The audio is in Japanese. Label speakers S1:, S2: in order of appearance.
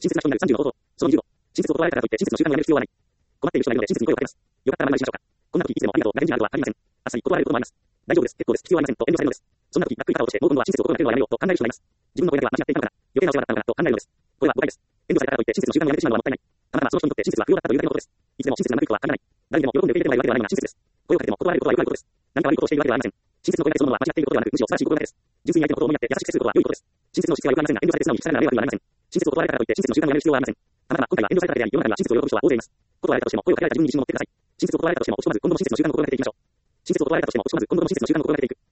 S1: 親切な人になる35方法。その20号。親切を断られたからといって親切の習慣をやめる必要はない。困っている人がいるので親切に声をかけます。よかったら学びましょうか。こんな時いつでもありがとうが返事などはありません。あっさり断られることもあります。大丈夫です。結構です。必要ありません。と遠慮されるのです。そんな時、ざっくり肩を落として、もう今度は親切を心がけるのはやめようと考える人がいます。自分の声だけは間違っていたのかな。余計なお世話だったのかなと考えるのです。これは誤解です。遠慮されたからといって親切の習慣をやめてしまうのはもったいない。たまたまその人にとって親切は不要だったというだけのことです。いつでも親切になる人は限らない。誰でも喜んで受け入れてもらえるわけではないのが親切です。声をかけても断られることはよくあることです。何か悪いことをしているわけではありません。親切の声だけそのものは間違っていることではなく、むしろ素晴らしい心がけです。純粋に相手のことを思いやって優しく接することは良いことです。親切の質は良くありませんが、遠慮されて素直にさらなる迷惑ではありません。親切を断られたからといって親切の習慣をやめる必要はありません。たまたま今回は遠慮されただけであり、世の中には親切を喜ぶ人は大勢います。断られたとしても声をかけられた自分に自信を持ってください。親切を断られたとしても落ち込まず今後の親切の習慣を心がけていきましょう。親切を断られたとしても落ち込まず今後の親切の習慣を心がけていく。